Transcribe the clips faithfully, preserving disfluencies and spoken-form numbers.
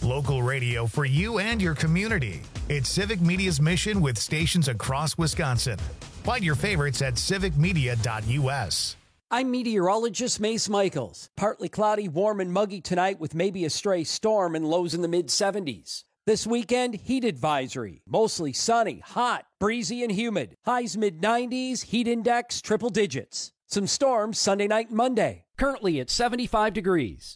Local radio for you and your community. It's Civic Media's mission with stations across Wisconsin. Find your favorites at civic media dot u s. I'm meteorologist Mace Michaels. Partly cloudy, warm and muggy tonight with maybe a stray storm and lows in the mid seventies. This weekend, heat advisory. Mostly sunny, hot, breezy, and humid. Highs mid nineties, heat index triple digits. Some storms Sunday night and Monday. Currently at seventy-five degrees.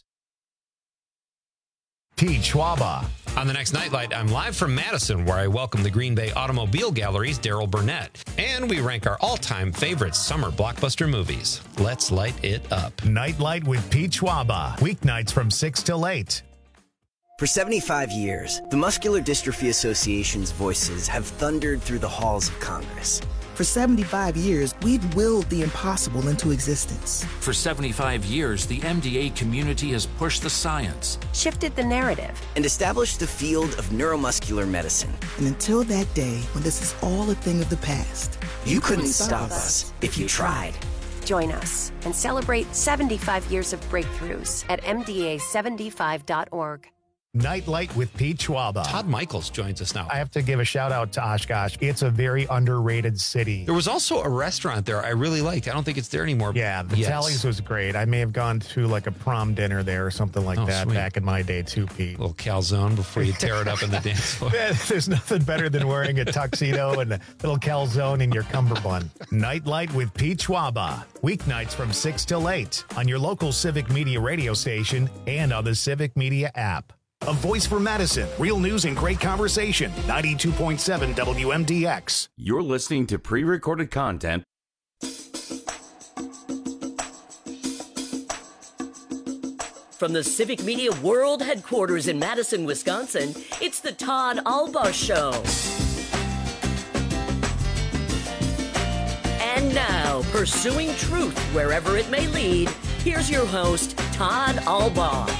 Pete Schwaba. On the next Nightlight, I'm live from Madison, where I welcome the Green Bay Automobile Gallery's Daryl Burnett. And we rank our all-time favorite summer blockbuster movies. Let's light it up. Nightlight with Pete Schwaba. Weeknights from six till eight. For seventy-five years, the Muscular Dystrophy Association's voices have thundered through the halls of Congress. For seventy-five years, we've willed the impossible into existence. For seventy-five years, the M D A community has pushed the science, shifted the narrative, and established the field of neuromuscular medicine. And until that day, when this is all a thing of the past, you, you couldn't, couldn't stop us if you tried. Join us and celebrate seventy-five years of breakthroughs at m d a seventy-five dot org. Nightlight with Pete Schwaba. Todd Michaels joins us now. I have to give a shout out to Oshkosh. It's a very underrated city. There was also a restaurant there I really liked. I don't think it's there anymore. Yeah, the yes. Tallies was great. I may have gone to like a prom dinner there or something like oh, that sweet. back in my day too, Pete. A little calzone before you tear it up in the dance floor. There's nothing better than wearing a tuxedo and a little calzone in your cummerbund. Nightlight with Pete Schwaba. Weeknights from six till eight on your local Civic Media radio station and on the Civic Media app. A voice for Madison. Real news and great conversation. ninety-two point seven W M D X. You're listening to pre-recorded content. From the Civic Media World Headquarters in Madison, Wisconsin, it's the Todd Albaugh Show. And now, pursuing truth wherever it may lead, here's your host, Todd Albaugh.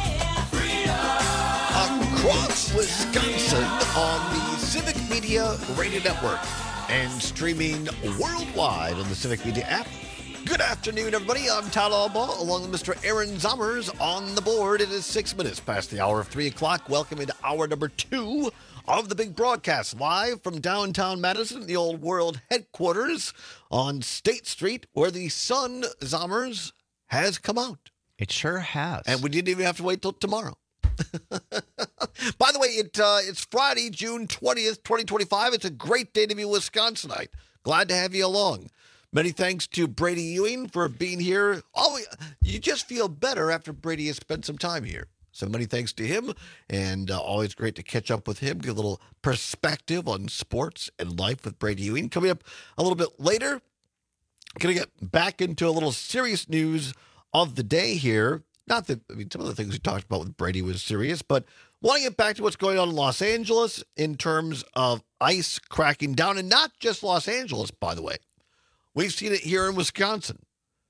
Across Wisconsin on the Civic Media Radio Network and streaming worldwide on the Civic Media app. Good afternoon, everybody. I'm Todd Albaugh, along with Mister Aaron Zommers on the board. It is six minutes past the hour of three o'clock. Welcome into hour number two of the big broadcast, live from downtown Madison, the old world headquarters on State Street, where the sun, Zommers, has come out. It sure has. And we didn't even have to wait till tomorrow. By the way, it uh, it's Friday, June twentieth, twenty twenty-five. It's a great day to be Wisconsinite. Glad to have you along. Many thanks to Brady Ewing for being here. Always, you just feel better after Brady has spent some time here. So many thanks to him, and uh, always great to catch up with him, get a little perspective on sports and life with Brady Ewing. Coming up a little bit later, going to get back into a little serious news of the day here. Not that, I mean, some of the things we talked about with Brady was serious, but want to get back to what's going on in Los Angeles in terms of ice cracking down, and not just Los Angeles, by the way. We've seen it here in Wisconsin.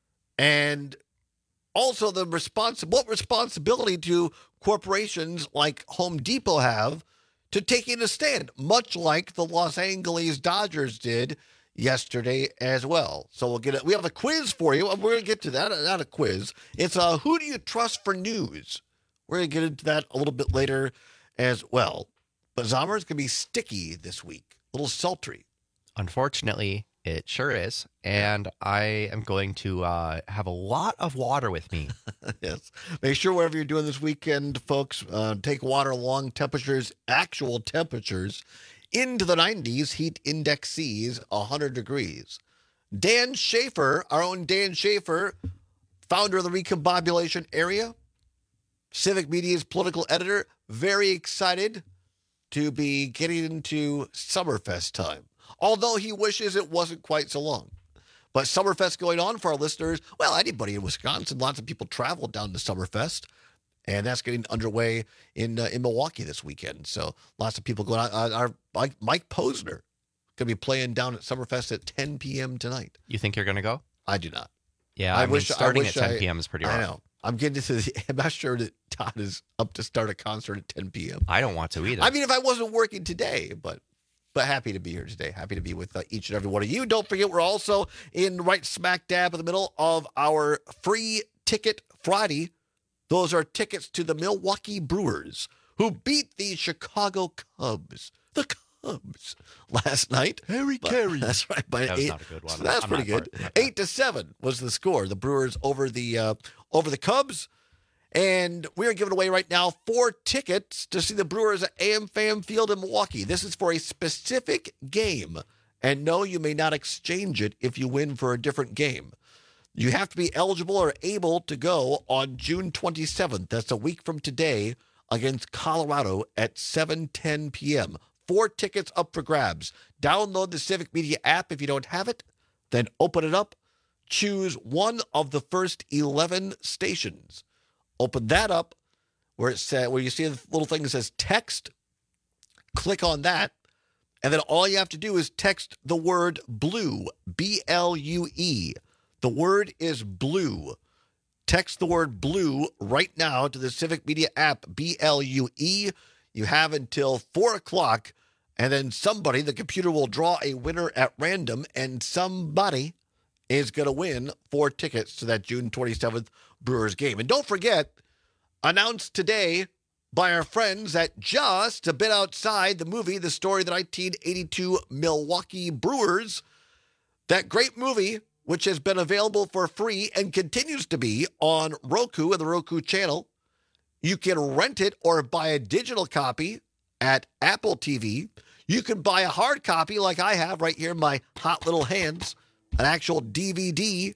And also the respons- what responsibility do corporations like Home Depot have to taking a stand, much like the Los Angeles Dodgers did yesterday as well. So we'll get it. We have a quiz for you. We're going to get to that. Not a quiz. It's a who do you trust for news? We're going to get into that a little bit later as well. But Zommer's going to be sticky this week. A little sultry. Unfortunately, it sure is. And I am going to uh, have a lot of water with me. Yes. Make sure whatever you're doing this weekend, folks, uh, take water along. Temperatures, actual temperatures, into the nineties, heat index sees one hundred degrees. Dan Schaefer, our own Dan Schaefer, founder of the Recombobulation Area, Civic Media's political editor, very excited to be getting into Summerfest time. Although he wishes it wasn't quite so long. But Summerfest going on for our listeners, well, anybody in Wisconsin, lots of people travel down to Summerfest. And that's getting underway in uh, in Milwaukee this weekend. So lots of people going out. Uh, our Mike, Mike Posner going to be playing down at Summerfest at ten p.m. tonight. You think you're going to go? I do not. Yeah, I, I mean, wish starting I wish at ten p.m. is pretty rough. I know. I'm getting to the, I'm not sure that Todd is up to start a concert at ten p.m. I don't want to either. I mean, if I wasn't working today, but but happy to be here today. Happy to be with uh, each and every one of you. Don't forget, we're also in right smack dab in the middle of our free ticket Friday. Those are tickets to the Milwaukee Brewers, who beat the Chicago Cubs. The Cubs last night. Harry Carey. That's right. By That was eight, not a good one. So that's I'm pretty not good. part- Eight to seven was the score. The Brewers over the uh, over the Cubs. And we are giving away right now four tickets to see the Brewers at A M Fan Field in Milwaukee. This is for a specific game. And no, you may not exchange it if you win for a different game. You have to be eligible or able to go on June twenty-seventh. That's a week from today against Colorado at seven ten p.m. Four tickets up for grabs. Download the Civic Media app if you don't have it. Then open it up. Choose one of the first eleven stations. Open that up where it says, where you see the little thing that says text. Click on that. And then all you have to do is text the word blue, B L U E. The word is blue. Text the word blue right now to the Civic Media app, B L U E. You have until four o'clock, and then somebody, the computer will draw a winner at random, and somebody is going to win four tickets to that June twenty-seventh Brewers game. And don't forget, announced today by our friends at Just a Bit Outside, the movie, the story of the nineteen eighty-two Milwaukee Brewers. That great movie, which has been available for free and continues to be on Roku and the Roku channel. You can rent it or buy a digital copy at Apple T V. You can buy a hard copy like I have right here in my hot little hands, an actual D V D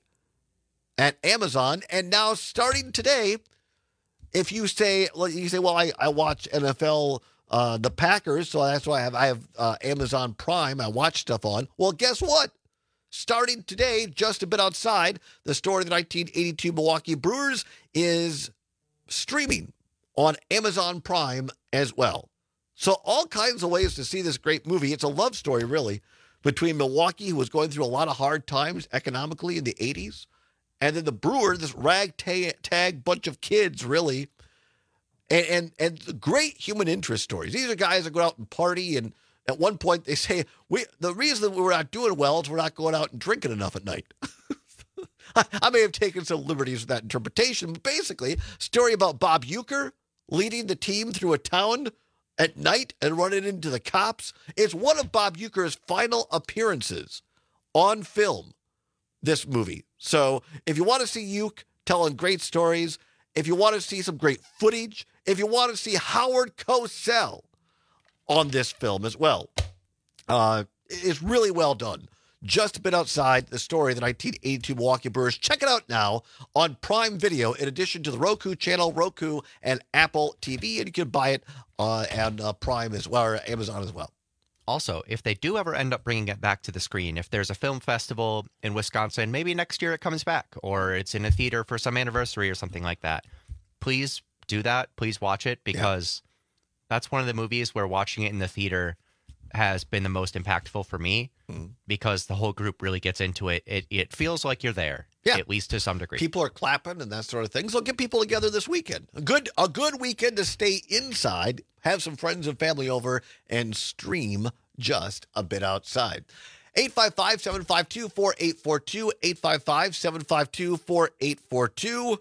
at Amazon. And now starting today, if you say, you say, well, I, I watch N F L, uh, the Packers, so that's why I have, I have uh, Amazon Prime. I watch stuff on. Well, guess what? Starting today, Just a Bit Outside, the story of the nineteen eighty-two Milwaukee Brewers is streaming on Amazon Prime as well. So all kinds of ways to see this great movie. It's a love story, really, between Milwaukee, who was going through a lot of hard times economically in the eighties, and then the Brewers, this ragtag bunch of kids, really, and, and and great human interest stories. These are guys that go out and party, and at one point they say, "We the reason that we're not doing well is we're not going out and drinking enough at night." I, I may have taken some liberties with that interpretation, but basically, story about Bob Uecker leading the team through a town at night and running into the cops. It's one of Bob Uecker's final appearances on film, this movie. So if you want to see Ueck telling great stories, if you want to see some great footage, if you want to see Howard Cosell on this film as well, uh, it's really well done. Just a Bit Outside, the story of the nineteen eighty-two Milwaukee Brewers. Check it out now on Prime Video, in addition to the Roku channel, Roku, and Apple T V, and you can buy it uh, on uh, Prime as well, or Amazon as well. Also, if they do ever end up bringing it back to the screen, if there's a film festival in Wisconsin, maybe next year it comes back, or it's in a theater for some anniversary or something like that, please do that. Please watch it, because yeah. that's one of the movies where watching it in the theater has been the most impactful for me, mm. because the whole group really gets into it. It it feels like you're there, yeah. at least to some degree. People are clapping and that sort of thing. So get people together this weekend. A good a good weekend to stay inside, have some friends and family over, and stream Just a Bit Outside. eight five five, seven five two, four eight four two, eight five five, seven five two, four eight four two.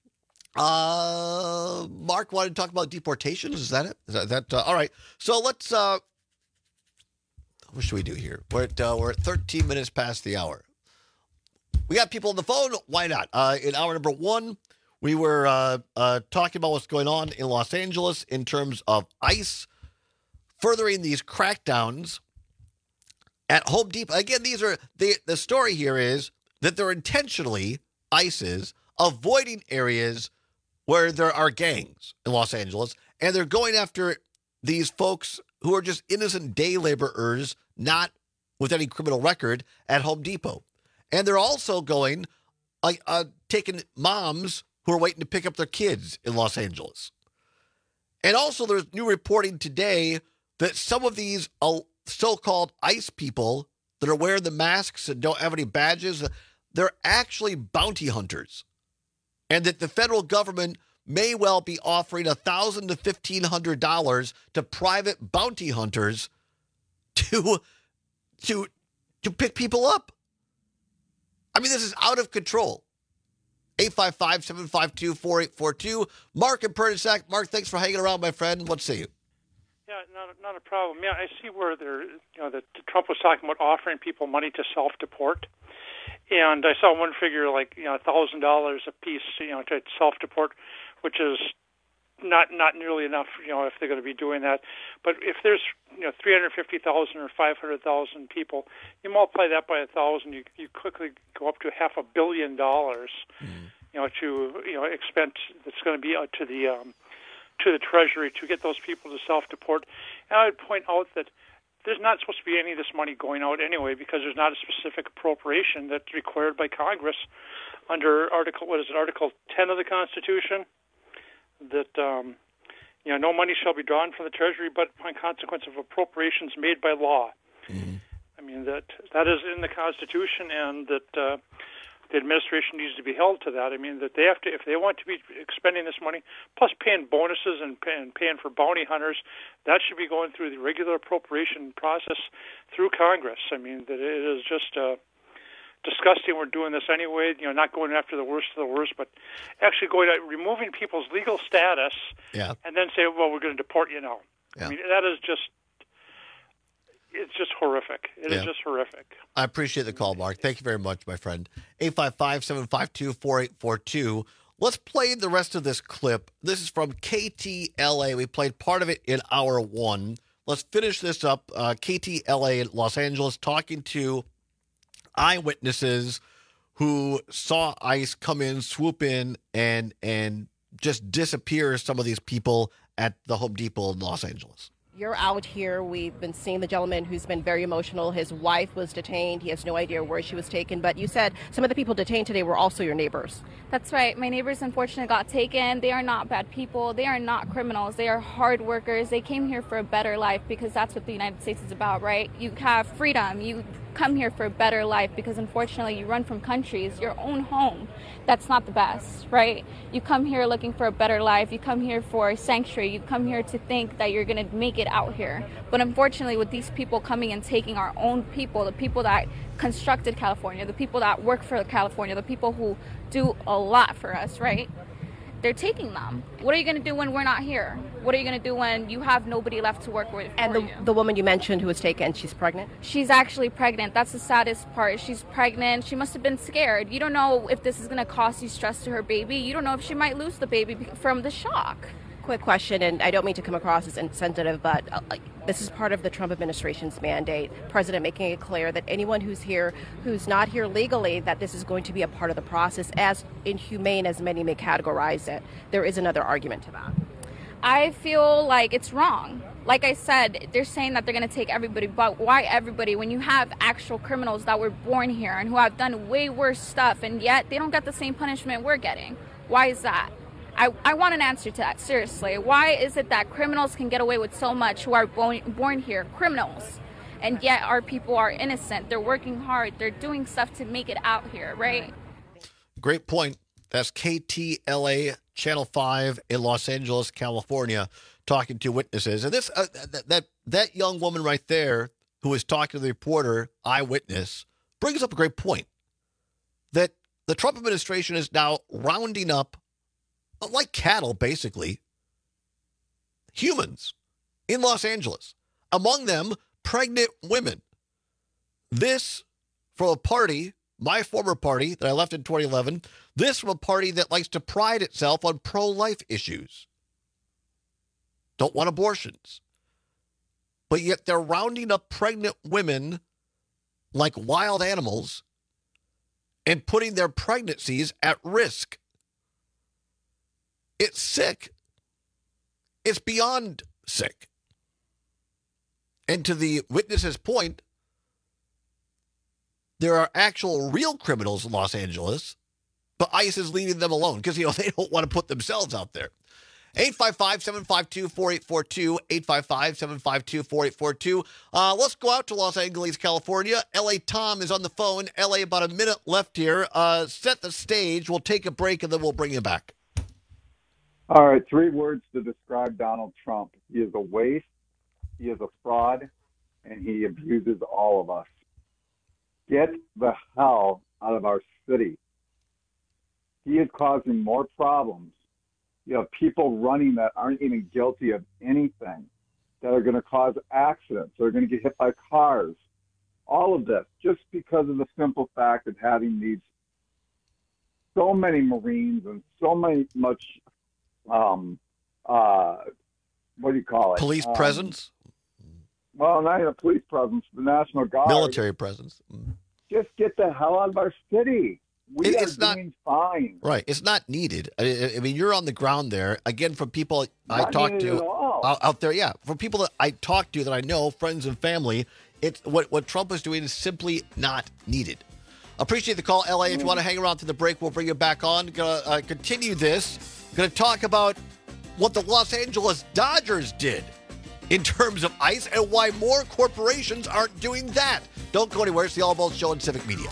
Uh, Mark wanted to talk about deportations. Is that it? Is that, that uh, all right. So let's... Uh, What should we do here? We're at, uh, we're at thirteen minutes past the hour. We got people on the phone. Why not? Uh, in hour number one, we were uh, uh, talking about what's going on in Los Angeles in terms of ICE furthering these crackdowns at Home Depot. Again, these are the the story here is that they're intentionally, ICE is, avoiding areas where there are gangs in Los Angeles, and they're going after these folks who are just innocent day laborers, not with any criminal record, at Home Depot. And they're also going, like, uh, taking moms who are waiting to pick up their kids in Los Angeles. And also there's new reporting today that some of these uh, so-called ICE people that are wearing the masks and don't have any badges, they're actually bounty hunters. And that the federal government may well be offering one thousand dollars to fifteen hundred dollars to private bounty hunters to, to, to pick people up. I mean, this is out of control. eight five five, seven five two, four eight four two. Mark and Pernisac. Mark, thanks for hanging around, my friend. What say you? Yeah, not a, not a problem. Yeah, I see where there, you know, that Trump was talking about offering people money to self-deport, and I saw one figure like you know a thousand dollars a piece, you know, to self-deport, which is not not nearly enough, you know, if they're going to be doing that. But if there's you know three hundred fifty thousand or five hundred thousand people, you multiply that by a thousand, you you quickly go up to half a billion dollars, mm. you know, to you know expense that's going to be out to the um, to the Treasury to get those people to self-deport. And I would point out that there's not supposed to be any of this money going out anyway because there's not a specific appropriation that's required by Congress under Article, what is it, Article ten of the Constitution, that um, you know no money shall be drawn from the Treasury but upon consequence of appropriations made by law. Mm-hmm. I mean, that that is in the Constitution, and that uh, the administration needs to be held to that. I mean, that they have to, if they want to be expending this money, plus paying bonuses and, pay, and paying for bounty hunters, that should be going through the regular appropriation process through Congress. I mean, that it is just uh, disgusting. We're doing this anyway. You know, not going after the worst of the worst, but actually going at removing people's legal status, yeah. and then say, "Well, we're going to deport you now." Yeah. I mean, that is just. It's just horrific. It yeah. is just horrific. I appreciate the call, Mark. Thank you very much, my friend. eight five five, seven five two, four eight four two. Let's play the rest of this clip. This is from K T L A. We played part of it in hour one. Let's finish this up. Uh, K T L A in Los Angeles talking to eyewitnesses who saw ICE come in, swoop in, and and just disappear some of these people at the Home Depot in Los Angeles. You're out here. We've been seeing the gentleman who's been very emotional. His wife was detained. He has no idea where she was taken. But you said some of the people detained today were also your neighbors. That's right. My neighbors, unfortunately, got taken. They are not bad people. They are not criminals. They are hard workers. They came here for a better life because that's what the United States is about, right? You have freedom. You come here for a better life because, unfortunately, you run from countries, your own home. That's not the best, right? You come here looking for a better life. You come here for sanctuary. You come here to think that you're going to make it out here. But unfortunately, with these people coming and taking our own people, the people that constructed California, the people that work for California, the people who do a lot for us, right? They're taking them. What are you going to do when we're not here? What are you going to do when you have nobody left to work with? And the, you? the woman you mentioned who was taken, she's pregnant? She's actually pregnant. That's the saddest part. She's pregnant. She must have been scared. You don't know if this is going to cause you stress to her baby. You don't know if she might lose the baby from the shock. Quick question, and I don't mean to come across as insensitive, but uh, like, this is part of the Trump administration's mandate. President making it clear that anyone who's here, who's not here legally, that this is going to be a part of the process, as inhumane as many may categorize it. There is another argument to that. I feel like it's wrong. Like I said, they're saying that they're going to take everybody, but why everybody when you have actual criminals that were born here and who have done way worse stuff, and yet they don't get the same punishment we're getting? Why is that? I, I want an answer to that, seriously. Why is it that criminals can get away with so much who are born, born here, criminals, and yet our people are innocent? They're working hard. They're doing stuff to make it out here, right? Great point. That's K T L A, Channel five in Los Angeles, California, talking to witnesses. And this uh, that, that that young woman right there who was talking to the reporter, eyewitness, brings up a great point. That the Trump administration is now rounding up, like cattle, basically, humans in Los Angeles. Among them, pregnant women. This from a party, my former party that I left in twenty eleven, this from a party that likes to pride itself on pro-life issues. Don't want abortions. But yet they're rounding up pregnant women like wild animals and putting their pregnancies at risk. It's sick. It's beyond sick. And to the witness's point, there are actual real criminals in Los Angeles, but ICE is leaving them alone because, you know, they don't want to put themselves out there. eight five five, seven five two, four eight four two, eight five five, seven five two, four eight four two. Uh, let's go out to Los Angeles, California. L A Tom is on the phone. L A, about a minute left here. Uh, set the stage. We'll take a break, and then we'll bring you back. All right, three words to describe Donald Trump. He is a waste, he is a fraud, and he abuses all of us. Get the hell out of our city. he is causing more problems. You have people running that aren't even guilty of anything, that are going to cause accidents, that are going to get hit by cars. All of this, just because of the simple fact of having these so many Marines and so many much, um, uh, what do you call it? Police um, presence? Well, not even a police presence, the National Guard. Military presence. Just get the hell out of our city. We It- are it's not- doing fine. Right. It's not needed. I, I mean, you're on the ground there. Again, from people I Not talk needed to at all. out, out there, yeah. From people that I talk to that I know, friends and family, it's what, what Trump is doing is simply not needed. Appreciate the call, L A. If you want to hang around to the break, we'll bring you back on. Gonna uh, continue this. Gonna talk about what the Los Angeles Dodgers did in terms of ICE and why more corporations aren't doing that. Don't go anywhere. It's the All Balls Show on Civic Media.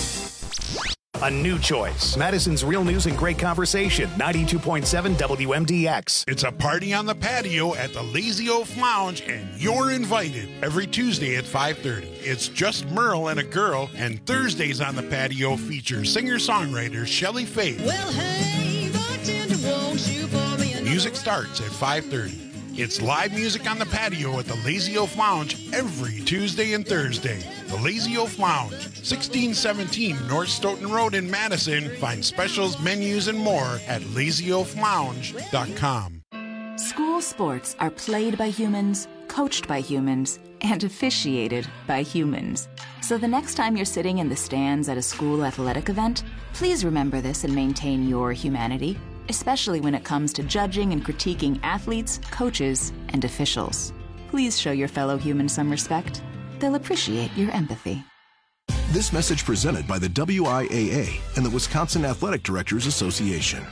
A new choice. Madison's Real News and Great Conversation. ninety-two point seven W M D X. It's a party on the patio at the Lazy Oaf Lounge, and you're invited every Tuesday at five thirty. It's just Merle and a girl, and Thursdays on the patio feature singer-songwriter Shelley Faith. Well, hey, bartender, won't you pour me a Music starts at five thirty. It's live music on the patio at the Lazy Oaf Lounge every Tuesday and Thursday. The Lazy Oaf Lounge, sixteen seventeen North Stoughton Road in Madison. Find specials, menus, and more at lazy oaf lounge dot com. School sports are played by humans, coached by humans, and officiated by humans. So the next time you're sitting in the stands at a school athletic event, please remember this and maintain your humanity, especially when it comes to judging and critiquing athletes, coaches, and officials. Please show your fellow humans some respect. They'll appreciate your empathy. This message presented by the W I A A and the Wisconsin Athletic Directors Association.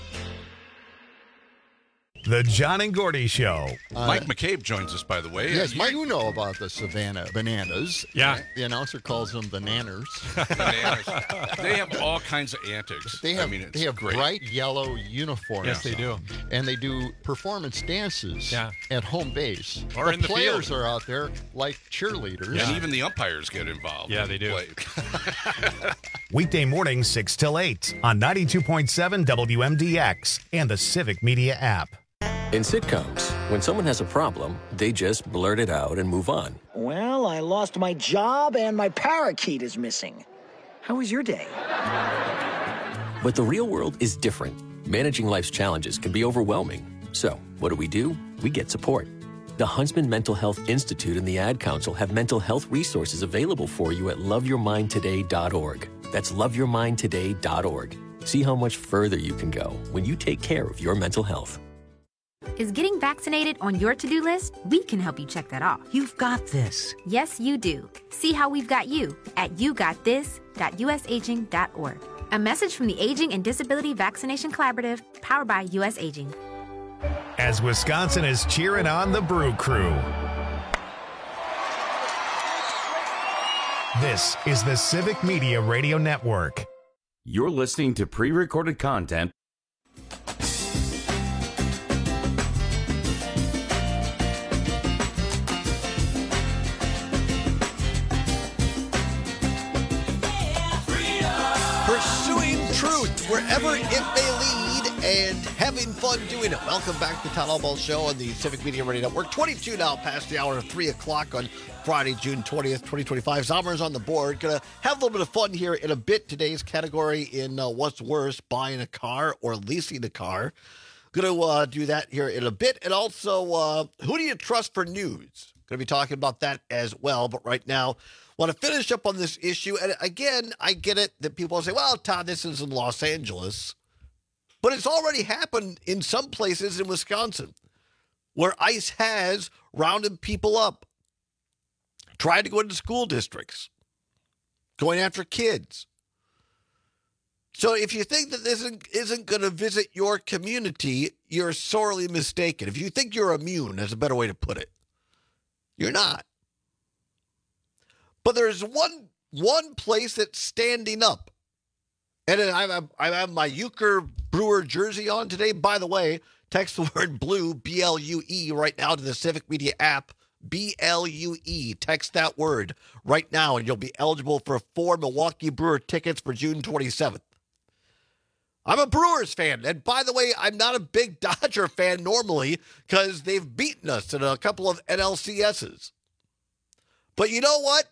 The John and Gordy Show. Mike McCabe joins us, by the way. Yes, Uh, Mike, you know about the Savannah Bananas. Yeah. The announcer calls them the Nanners. Bananas. They have all kinds of antics. They have, I mean, it's they have great. bright yellow uniforms. Yes, they do. And they do performance dances Yeah. at home base. Or in the players field. are out there like cheerleaders. And even the umpires get involved. Yeah, in they the do. play. Weekday mornings, six till eight on ninety-two point seven W M D X and the Civic Media app. In sitcoms, when someone has a problem, they just blurt it out and move on. Well, I lost my job and my parakeet is missing. How was your day? But the real world is different. Managing life's challenges can be overwhelming. So, what do we do? We get support. The Huntsman Mental Health Institute and the Ad Council have mental health resources available for you at love your mind today dot org. That's love your mind today dot org. See how much further you can go when you take care of your mental health. Is getting vaccinated on your to-do list? We can help you check that off. You've got this. Yes, you do. See how we've got you at you got this dot u s aging dot org. A message from the Aging and Disability Vaccination Collaborative, powered by U S Aging. As Wisconsin is cheering on the Brew Crew. This is the Civic Media Radio Network. You're listening to pre-recorded content. Pursuing truth wherever it may lead and having fun doing it. Welcome back to the Town Hall Ball Show on the Civic Media Radio Network. twenty-two now past the hour of three o'clock on Friday, June twentieth, twenty twenty-five. Zomer's on the board. Going to have a little bit of fun here in a bit. Today's category in uh, What's Worse, buying a car or leasing a car. Going to uh, do that here in a bit. And also, uh, who do you trust for news? Going to be talking about that as well. But right now, want to finish up on this issue. And again, I get it that people say, well, Todd, this is in Los Angeles. But it's already happened in some places in Wisconsin where ICE has rounded people up, tried to go into school districts, going after kids. So if you think that this isn't, isn't going to visit your community, you're sorely mistaken. If you think you're immune, that's a better way to put it. You're not. But there's one one place that's standing up. And I have, I have my Euchre Brewer jersey on today. By the way, text the word blue, B L U E, right now to the Civic Media app. B L U E. Text that word right now, and you'll be eligible for four Milwaukee Brewer tickets for June twenty-seventh. I'm a Brewers fan. And by the way, I'm not a big Dodger fan normally because they've beaten us in a couple of N L C S's. But you know what?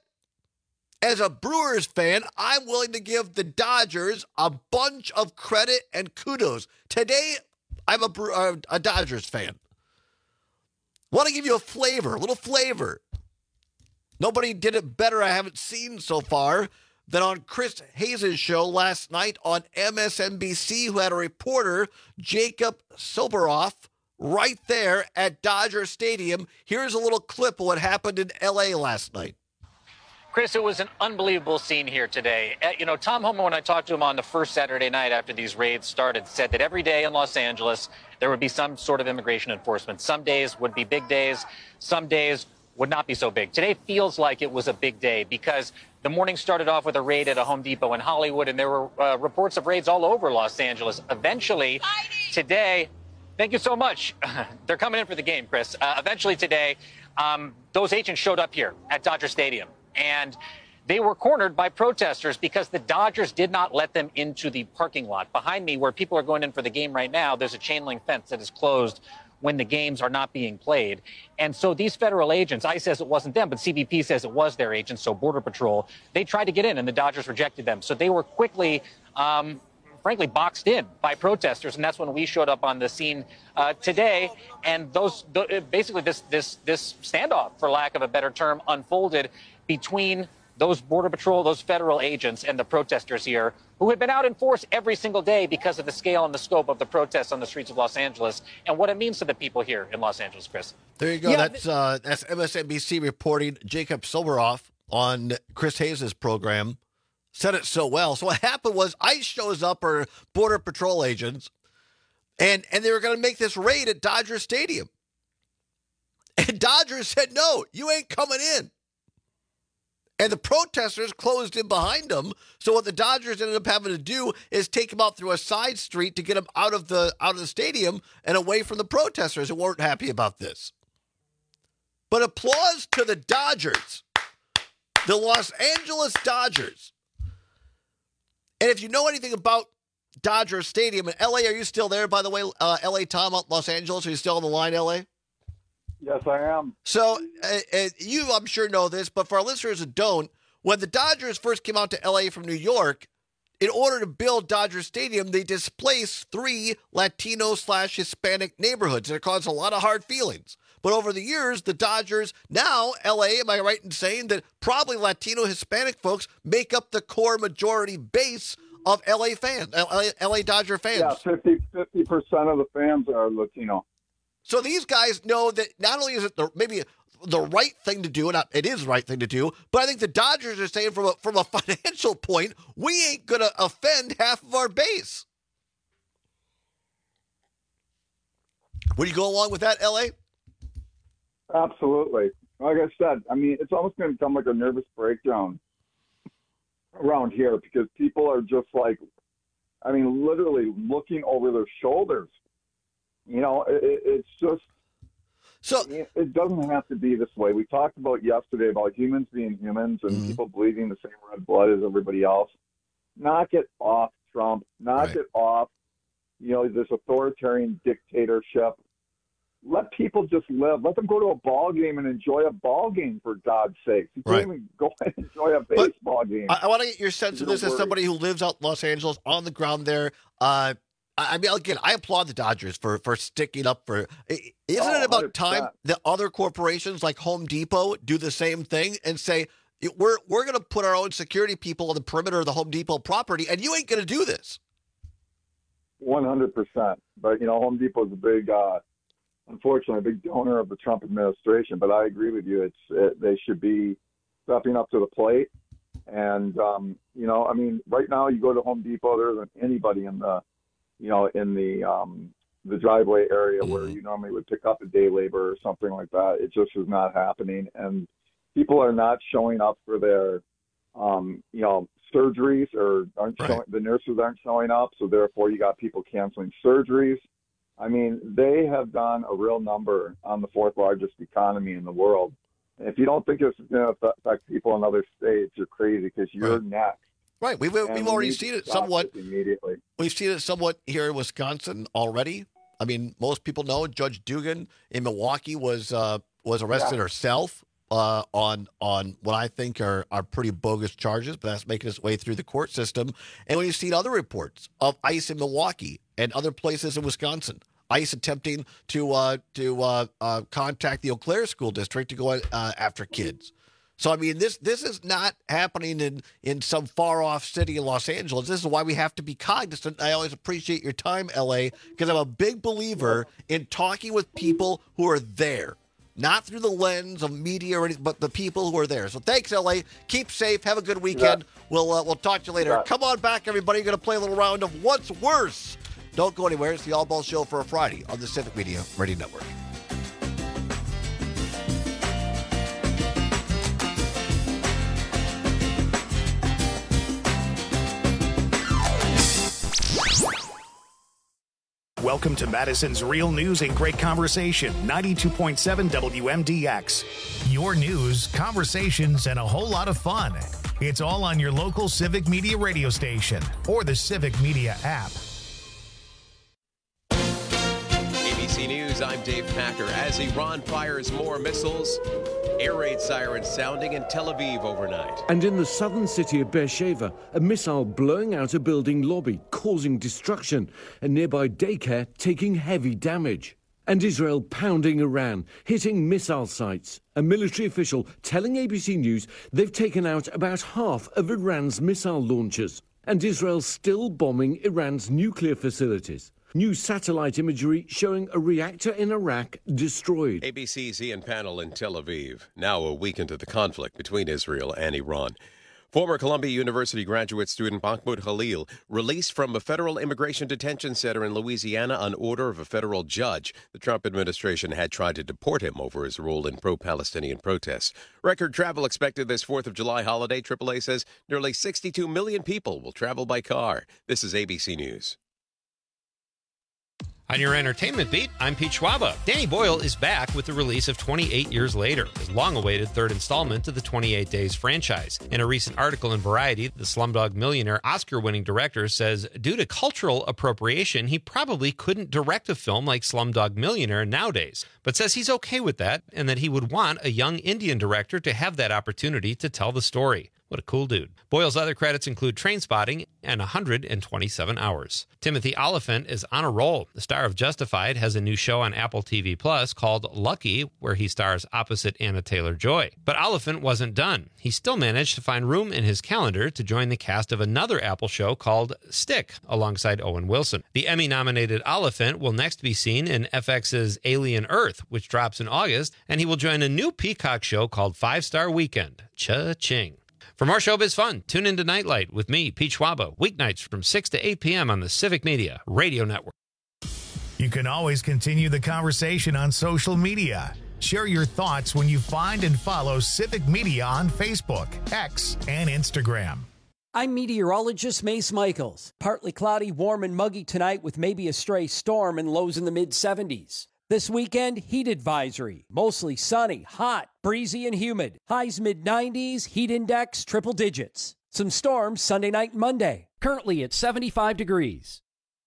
As a Brewers fan, I'm willing to give the Dodgers a bunch of credit and kudos. Today, I'm a, uh, a Dodgers fan. Want to give you a flavor, a little flavor. Nobody did it better I haven't seen so far than on Chris Hayes' show last night on M S N B C, who had a reporter, Jacob Soboroff, right there at Dodger Stadium. Here's a little clip of what happened in L A last night. Chris, it was an unbelievable scene here today. Uh, you know, Tom Homan, when I talked to him on the first Saturday night after these raids started, said that every day in Los Angeles, there would be some sort of immigration enforcement. Some days would be big days. Some days would not be so big. Today feels like it was a big day because the morning started off with a raid at a Home Depot in Hollywood, and there were uh, reports of raids all over Los Angeles. Eventually, today, thank you so much. They're coming in for the game, Chris. Uh, eventually today, um, those agents showed up here at Dodger Stadium, and they were cornered by protesters because the Dodgers did not let them into the parking lot. Behind me, where people are going in for the game right now, there's a chain link fence that is closed when the games are not being played. And so these federal agents, ICE says it wasn't them, but C B P says it was their agents, so Border Patrol, they tried to get in and the Dodgers rejected them. So they were quickly, um, frankly, boxed in by protesters. And that's when we showed up on the scene uh, today. And those, th- basically this, this, this standoff, for lack of a better term, unfolded between those Border Patrol, those federal agents, and the protesters here, who had been out in force every single day because of the scale and the scope of the protests on the streets of Los Angeles and what it means to the people here in Los Angeles, Chris. There you go. Yeah, that's uh, that's M S N B C reporting. Jacob Soboroff on Chris Hayes' program said it so well. So what happened was ICE shows up, or Border Patrol agents, and, and they were going to make this raid at Dodger Stadium. And Dodgers said, no, you ain't coming in. And the protesters closed in behind them. So what the Dodgers ended up having to do is take him out through a side street to get him out of the out of the stadium and away from the protesters who weren't happy about this. But applause to the Dodgers, the Los Angeles Dodgers. And if you know anything about Dodger Stadium in L A, are you still there, by the way, uh, L A Tom, Los Angeles? Are you still on the line, L A? Yes, I am. So uh, uh, you, I'm sure, know this, but for our listeners who don't, when the Dodgers first came out to L A from New York, in order to build Dodger Stadium, they displaced three Latino slash Hispanic neighborhoods, and it caused a lot of hard feelings. But over the years, the Dodgers, now L A, am I right in saying that probably Latino Hispanic folks make up the core majority base of L A fans, L A, L A Dodger fans? Yeah, fifty percent of the fans are Latino. So these guys know that not only is it the, maybe the right thing to do, and it is the right thing to do, but I think the Dodgers are saying from a, from a financial point, we ain't going to offend half of our base. Would you go along with that, L A? Absolutely. Like I said, I mean, it's almost going to become like a nervous breakdown around here because people are just like, I mean, literally looking over their shoulders. You know, it, it's just, so it doesn't have to be this way. We talked about yesterday about humans being humans and mm-hmm. people bleeding the same red blood as everybody else. Knock it off, Trump. Knock right. it off, you know, this authoritarian dictatorship. Let people just live. Let them go to a ball game and enjoy a ball game, for God's sake. You can't right. even go and enjoy a baseball but game. I, I want to get your sense of this as somebody who lives out in Los Angeles, on the ground there. Uh, I mean, again, I applaud the Dodgers for, for sticking up for. Isn't oh, it about time that other corporations like Home Depot do the same thing and say, we're we're going to put our own security people on the perimeter of the Home Depot property, and you ain't going to do this? one hundred percent. But, you know, Home Depot is a big, uh, unfortunately, a big donor of the Trump administration. But I agree with you. It's it, they should be stepping up to the plate. And, um, you know, I mean, right now you go to Home Depot, there isn't anybody in the you know, in the um, the driveway area mm-hmm. where you normally would pick up a day labor or something like that. It just is not happening. And people are not showing up for their, um, you know, surgeries or aren't right. showing, the nurses aren't showing up. So therefore you got people canceling surgeries. I mean, they have done a real number on the fourth largest economy in the world. And if you don't think it's going to affect people in other states, you're crazy because you're right. next. Right. We've, And we've we already need to seen it stop somewhat. this immediately. We've seen it somewhat here in Wisconsin already. I mean, most people know Judge Dugan in Milwaukee was uh, was arrested Yeah. herself uh, on on what I think are, are pretty bogus charges, but that's making its way through the court system. And we've seen other reports of ICE in Milwaukee and other places in Wisconsin. ICE attempting to uh, to uh, uh, contact the Eau Claire School District to go uh, after kids. So, I mean, this this is not happening in, in some far-off city in Los Angeles. This is why we have to be cognizant. I always appreciate your time, L A, because I'm a big believer in talking with people who are there, not through the lens of media or anything, but the people who are there. So thanks, L A. Keep safe. Have a good weekend. Yeah. We'll uh, we'll talk to you later. Yeah. Come on back, everybody. You're going to play a little round of What's Worse. Don't go anywhere. It's the All Ball Show for a Friday on the Civic Media Radio Network. Welcome to Madison's Real News and Great Conversation, ninety-two point seven W M D X. Your news, conversations, and a whole lot of fun. It's all on your local Civic Media radio station or the Civic Media app. A B C News, I'm Dave Packer. As Iran fires more missiles, air raid sirens sounding in Tel Aviv overnight. And in the southern city of Beersheba, a missile blowing out a building lobby, causing destruction, and nearby daycare taking heavy damage. And Israel pounding Iran, hitting missile sites. A military official telling A B C News they've taken out about half of Iran's missile launchers. And Israel still bombing Iran's nuclear facilities. New satellite imagery showing a reactor in Iraq destroyed. A B C's Ian Pannell in Tel Aviv, now a week into the conflict between Israel and Iran. Former Columbia University graduate student Mahmoud Khalil released from a federal immigration detention center in Louisiana on order of a federal judge. The Trump administration had tried to deport him over his role in pro-Palestinian protests. Record travel expected this fourth of July holiday. triple A says nearly sixty-two million people will travel by car. This is A B C News. On your entertainment beat, I'm Pete Schwaba. Danny Boyle is back with the release of twenty-eight Years Later, his long-awaited third installment to the twenty-eight Days franchise. In a recent article in Variety, the Slumdog Millionaire Oscar-winning director says due to cultural appropriation, he probably couldn't direct a film like Slumdog Millionaire nowadays, but says he's okay with that and that he would want a young Indian director to have that opportunity to tell the story. What a cool dude. Boyle's other credits include Trainspotting and one hundred twenty-seven hours. Timothy Olyphant is on a roll. The star of Justified has a new show on Apple T V Plus called Lucky, where he stars opposite Anna Taylor-Joy. But Olyphant wasn't done. He still managed to find room in his calendar to join the cast of another Apple show called Stick, alongside Owen Wilson. The Emmy-nominated Olyphant will next be seen in F X's Alien Earth, which drops in August, and he will join a new Peacock show called Five Star Weekend. Cha-ching. For more showbiz fun, tune into Nightlight with me, Pete Schwaba, weeknights from six to eight p.m. on the Civic Media Radio Network. You can always continue the conversation on social media. Share your thoughts when you find and follow Civic Media on Facebook, X, and Instagram. I'm meteorologist Mace Michaels. Partly cloudy, warm, and muggy tonight with maybe a stray storm and lows in the mid seventies. This weekend, heat advisory. Mostly sunny, hot, breezy, and humid. Highs mid nineties, heat index triple digits. Some storms Sunday night and Monday. Currently at seventy-five degrees.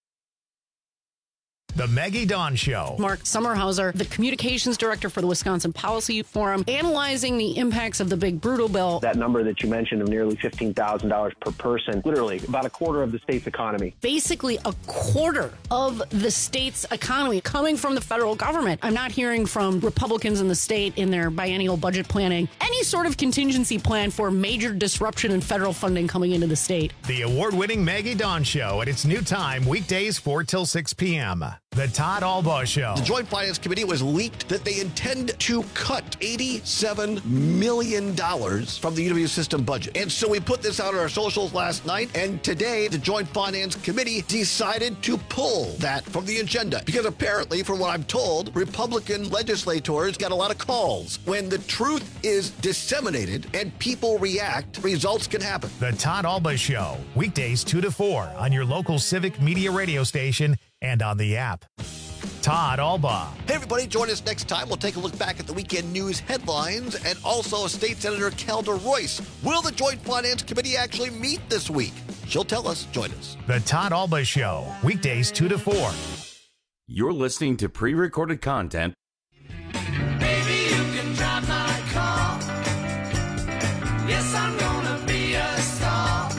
The Maggie Dawn Show. Mark Sommerhauser, the communications director for the Wisconsin Policy Forum, analyzing the impacts of the big brutal bill. That number that you mentioned of nearly fifteen thousand dollars per person, literally about a quarter of the state's economy. Basically a quarter of the state's economy coming from the federal government. I'm not hearing from Republicans in the state in their biennial budget planning any sort of contingency plan for major disruption in federal funding coming into the state. The award-winning Maggie Dawn Show at its new time, weekdays four till six p.m. The Todd Albaugh Show. The Joint Finance Committee was leaked that they intend to cut eighty-seven million dollars from the U W system budget. And so we put this out on our socials last night, and today the Joint Finance Committee decided to pull that from the agenda. Because apparently, from what I'm told, Republican legislators got a lot of calls. When the truth is disseminated and people react, results can happen. The Todd Albaugh Show, weekdays two to four on your local Civic Media radio station and on the app. Todd Alba. Hey, everybody, join us next time. We'll take a look back at the weekend news headlines and also State Senator Calder Royce. Will the Joint Finance Committee actually meet this week? She'll tell us. Join us. The Todd Alba Show, weekdays two to four. You're listening to pre-recorded content. Baby, you can drive my car. Yes, I'm gonna be a star.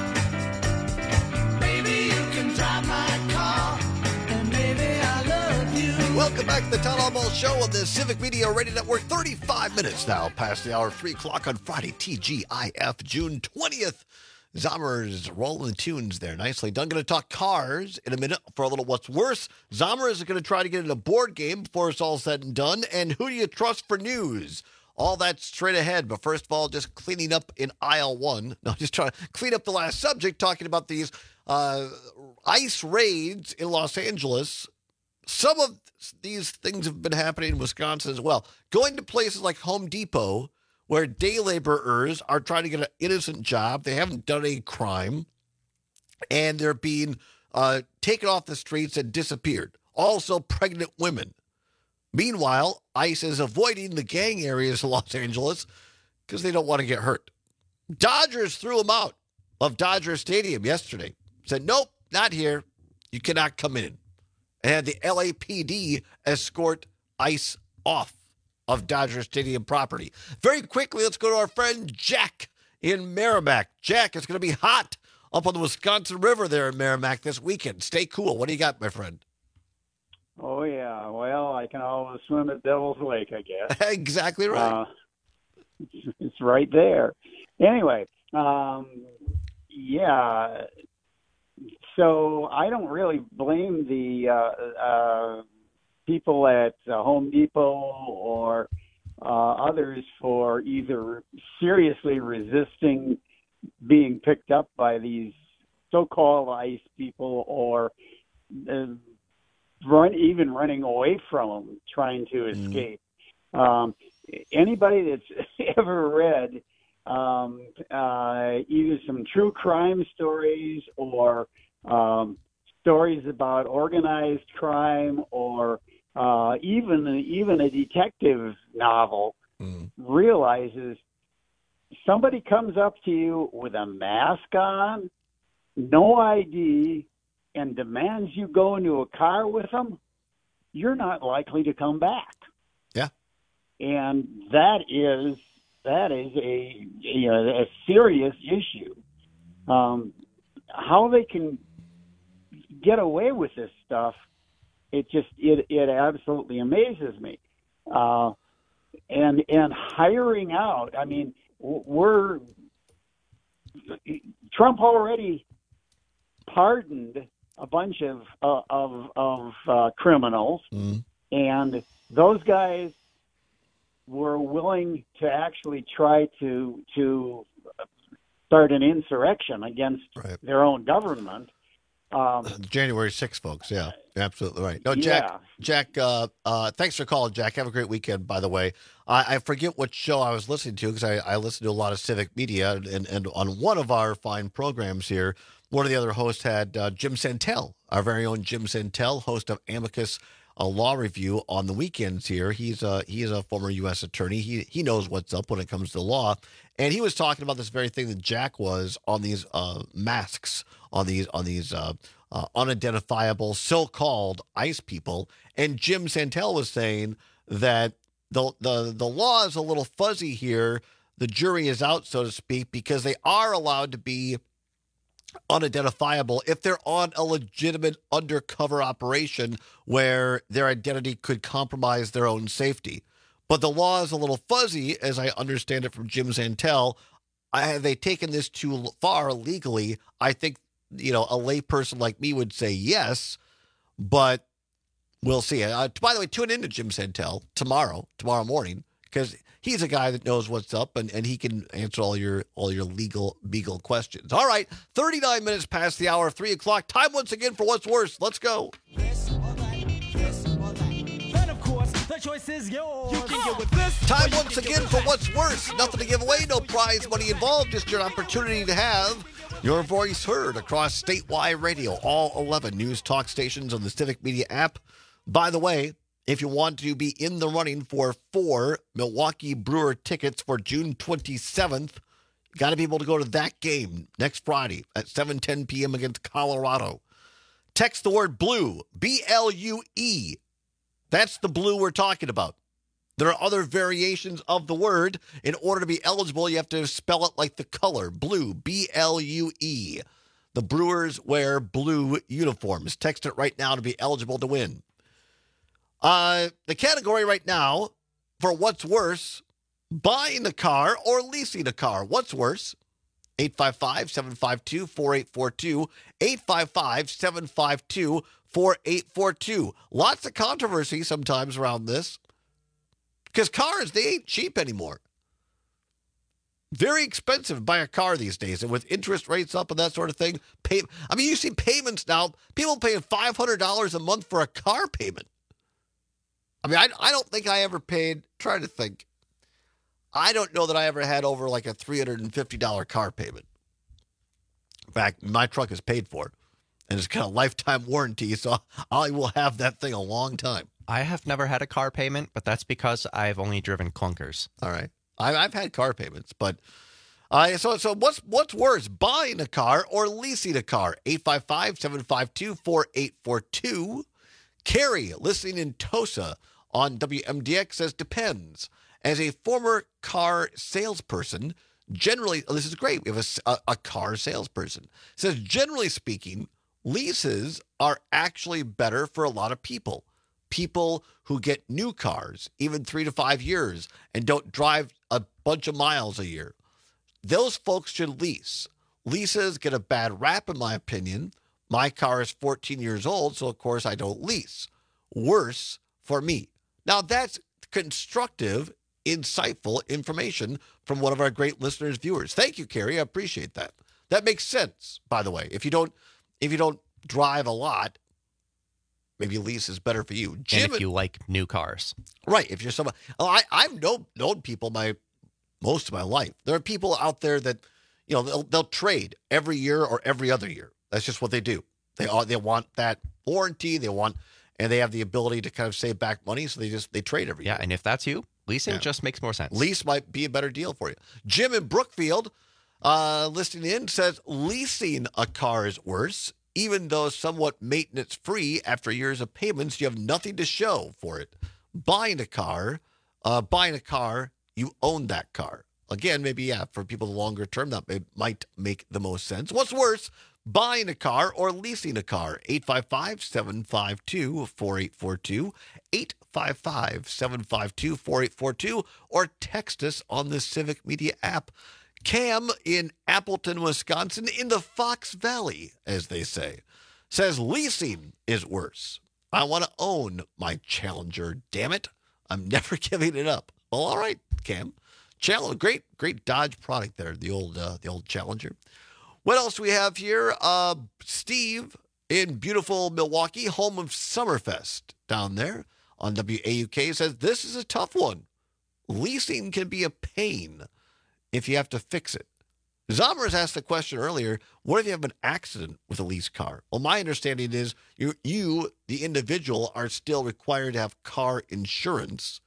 Baby, you can drive my car. And baby, I love you. Welcome back to the Todd Alba Show on the Civic Media Radio Network. thirty-five minutes now past the hour, three o'clock on Friday, T G I F, June twentieth. Zommer's rolling the tunes there. Nicely done. Going to talk cars in a minute for a little what's worse. Zommer is going to try to get in a board game before it's all said and done. And who do you trust for news? All that straight ahead. But first of all, just cleaning up in aisle one. No, just trying to clean up the last subject, talking about these uh, ICE raids in Los Angeles. Some of these things have been happening in Wisconsin as well. Going to places like Home Depot, where day laborers are trying to get an innocent job. They haven't done any crime, and they're being uh, taken off the streets and disappeared. Also, pregnant women. Meanwhile, ICE is avoiding the gang areas of Los Angeles because they don't want to get hurt. Dodgers threw them out of Dodger Stadium yesterday. Said, nope, not here. You cannot come in. And had the L A P D escort ICE off of Dodger Stadium property. Very quickly, let's go to our friend Jack in Merrimack. Jack, it's going to be hot up on the Wisconsin River there in Merrimack this weekend. Stay cool. What do you got, my friend? Oh, yeah. Well, I can always swim at Devil's Lake, I guess. Exactly right. Uh, it's, it's right there. Anyway, um, yeah. So I don't really blame the uh, uh, people at uh, Home Depot or uh, others for either seriously resisting being picked up by these so-called ICE people or uh, run even running away from them, trying to escape. Mm. Um, anybody that's ever read um, uh, either some true crime stories or um, stories about organized crime or Uh, even even a detective novel mm. realizes somebody comes up to you with a mask on, no I D, and demands you go into a car with them, you're not likely to come back. Yeah, and that is that is a you know, a serious issue. Um, how they can get away with this stuff. It just it it absolutely amazes me, uh, and and hiring out. I mean, we're Trump already pardoned a bunch of uh, of of uh, criminals, mm. and those guys were willing to actually try to to start an insurrection against right. their own government. Um, January sixth, folks. Yeah, absolutely right. No, Jack. Yeah. Jack. Uh, uh, thanks for calling, Jack. Have a great weekend. By the way, I, I forget what show I was listening to because I, I listen to a lot of civic media, and, and on one of our fine programs here, one of the other hosts had uh, Jim Santel, our very own Jim Santel, host of Amicus a Law Review on the weekends here. He's a he's a former U S attorney. He he knows what's up when it comes to law, and he was talking about this very thing that Jack was on these uh, masks. on these on these uh, uh, unidentifiable so-called ICE people. And Jim Santel was saying that the, the the law is a little fuzzy here. The jury is out, so to speak, because they are allowed to be unidentifiable if they're on a legitimate undercover operation where their identity could compromise their own safety. But the law is a little fuzzy, as I understand it from Jim Santel. I, have they taken this too far legally? I think, you know, a layperson like me would say yes, but we'll see. Uh, by the way, tune in to Jim Santel tomorrow, tomorrow morning, because he's a guy that knows what's up, and, and he can answer all your all your legal beagle questions. All right, thirty-nine minutes past the hour, three o'clock. Time once again for What's Worse. Let's go. The choice is yours. You can get with this. Time once again for What's Worse. Nothing to give away, no prize money involved, just your opportunity to have your voice heard across statewide radio, all eleven news talk stations on the Civic Media app. By the way, if you want to be in the running for four Milwaukee Brewer tickets for June twenty-seventh. You got to be able to go to that game next Friday at seven ten p.m. against Colorado. Text the word blue, B L U E. That's the blue we're talking about. There are other variations of the word. In order to be eligible, you have to spell it like the color, blue, B L U E. The Brewers wear blue uniforms. Text it right now to be eligible to win. Uh, the category right now for what's worse, buying a car or leasing a car. What's worse? eight five five, seven five two, four eight four two. eight five five, seven five two, four eight four two. Lots of controversy sometimes around this. Because cars, they ain't cheap anymore. Very expensive to buy a car these days. And with interest rates up and that sort of thing, pay, I mean, you see payments now, people paying five hundred dollars a month for a car payment. I mean, I, I don't think I ever paid, trying to think, I don't know that I ever had over like a three hundred fifty dollars car payment. In fact, my truck is paid for, and it's got a lifetime warranty, so I will have that thing a long time. I have never had a car payment, but that's because I've only driven clunkers. All right. I, I've had car payments, but uh, so so what's what's worse, buying a car or leasing a car? eight five five, seven five two, four eight four two. Carrie, listening in Tosa on W M D X, says depends. As a former car salesperson, generally, oh, this is great. We have a, a, a car salesperson. Says, generally speaking, leases are actually better for a lot of people. People who get new cars, even three to five years, and don't drive a bunch of miles a year. Those folks should lease. Leases get a bad rap, in my opinion. My car is fourteen years old, so of course I don't lease. Worse for me. Now, that's constructive, insightful information from one of our great listeners, viewers. Thank you, Carrie. I appreciate that. That makes sense, by the way. If you don't, if you don't drive a lot, maybe lease is better for you. Jim, and if you like new cars. Right. If you're someone, oh, I, I've known, known people my most of my life. There are people out there that, you know, they'll, they'll trade every year or every other year. That's just what they do. They are, they want that warranty. They want, and they have the ability to kind of save back money. So they just, they trade every yeah, year. Yeah. And if that's you, leasing Yeah. just makes more sense. Lease might be a better deal for you. Jim in Brookfield, uh, listening in, says leasing a car is worse. Even though somewhat maintenance-free, after years of payments, you have nothing to show for it. Buying a car, uh, buying a car, you own that car. Again, maybe, yeah, for people longer term, that may, might make the most sense. What's worse, buying a car or leasing a car? eight five five, seven five two, four eight four two, eight five five, seven five two, four eight four two, or text us on the Civic Media app. Cam in Appleton, Wisconsin, in the Fox Valley, as they say, says leasing is worse. I want to own my Challenger, damn it. I'm never giving it up. Well, all right, Cam. Challenger, great, great Dodge product there, the old uh, the old Challenger. What else do we have here? Uh, Steve in beautiful Milwaukee, home of Summerfest down there on W A U K, says this is a tough one. Leasing can be a pain if you have to fix it. Zommers asked the question earlier, what if you have an accident with a leased car? Well, my understanding is you, you, the individual, are still required to have car insurance,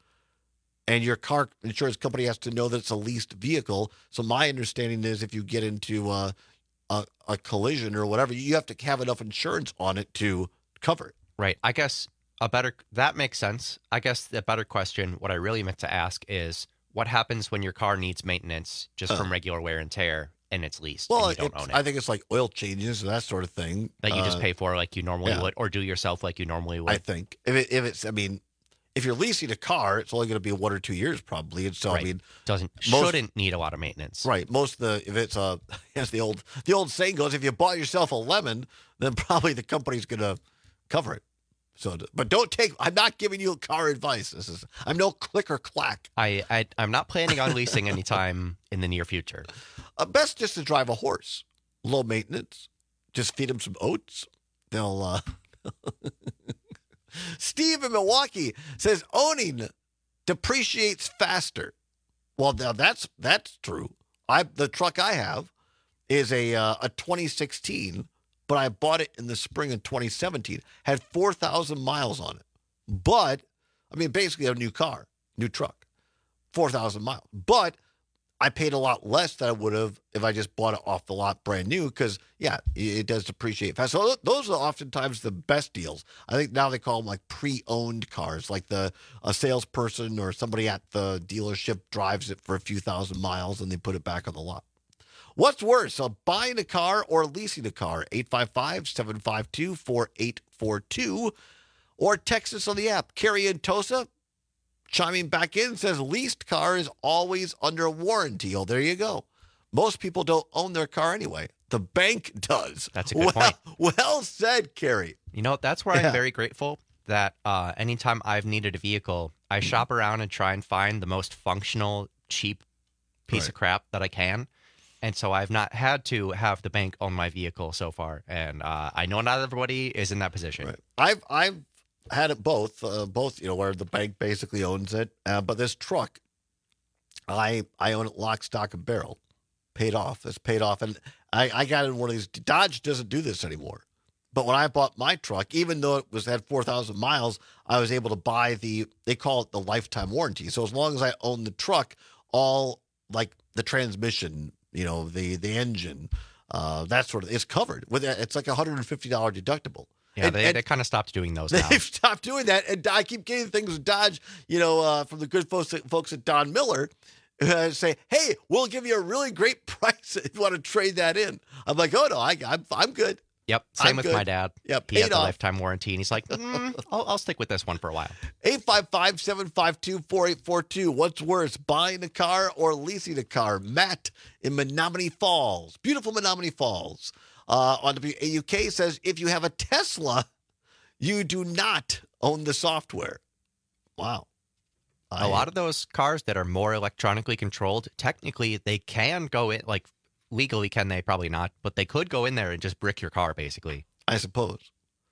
and your car insurance company has to know that it's a leased vehicle. So my understanding is if you get into a, a, a collision or whatever, you have to have enough insurance on it to cover it. Right. I guess a better, that makes sense. I guess the better question, what I really meant to ask is, what happens when your car needs maintenance just Uh. from regular wear and tear and it's leased Well, and you don't it's- own it? I think it's like oil changes and that sort of thing. That you just Uh, pay for like you normally yeah. would, or do yourself like you normally would. I think if it, if it's, I mean, if you're leasing a car, it's only going to be one or two years probably. And so, Right. I mean, Doesn't most- shouldn't need a lot of maintenance. right. Most of the, if it's a, as the old, the old saying goes, if you bought yourself a lemon, then probably the company's going to cover it. So, but don't take, I'm not giving you car advice. This is, I'm no click or clack. I, I I'm not planning on leasing anytime in the near future. Uh, best just to drive a horse. Low maintenance. Just feed them some oats. They'll, uh, Steve in Milwaukee says owning depreciates faster. Well, now that's, that's true. I, the truck I have is a, uh, a twenty sixteen, but I bought it in the spring of twenty seventeen. Had four thousand miles on it. But I mean, basically a new car, new truck, four thousand miles. But I paid a lot less than I would have if I just bought it off the lot brand new because, yeah, it does depreciate fast. So those are oftentimes the best deals. I think now they call them like pre-owned cars, like the a salesperson or somebody at the dealership drives it for a few thousand miles and they put it back on the lot. What's worse, uh, buying a car or leasing a car? eight five five, seven five two, four eight four two or text us on the app. Carrie in Tosa chiming back in says leased car is always under warranty. Oh, there you go. Most people don't own their car anyway. The bank does. That's a good well, point. Well said, Carrie. You know, that's where Yeah. I'm very grateful that uh, anytime I've needed a vehicle, I Mm-hmm. shop around and try and find the most functional, cheap piece Right. of crap that I can. And so I've not had to have the bank own my vehicle so far. And uh, I know not everybody is in that position. Right. I've I've had it both, uh, both you know, where the bank basically owns it. Uh, but this truck, I I own it lock, stock, and barrel. Paid off. It's paid off, and I, I got in one of these. Dodge doesn't do this anymore. But when I bought my truck, even though it was had four thousand miles, I was able to buy the. They call it the lifetime warranty. So as long as I own the truck, all like the transmission, you know, the the engine, uh, that sort of, it's covered with. It's like a hundred and fifty dollar deductible. Yeah, And- they, and- they kind of stopped doing those now. They've stopped doing that, and I keep getting things with Dodge, you know, uh, from the good folks, folks at Don Miller, who say, "Hey, we'll give you a really great price if you want to trade that in." I'm like, "Oh no, I, I'm I'm good." Yep, same I'm with good. my dad. Yeah, he had paid the off. lifetime warranty, and he's like, mm, I'll, I'll stick with this one for a while. eight five five, seven five two, four eight four two. What's worse, buying a car or leasing a car? Matt in Menominee Falls, beautiful Menominee Falls, uh, on W A U K says, if you have a Tesla, you do not own the software. Wow. A lot of those cars that are more electronically controlled, technically they can go in, like legally can they? Probably not, but they could go in there and just brick your car, basically. I suppose.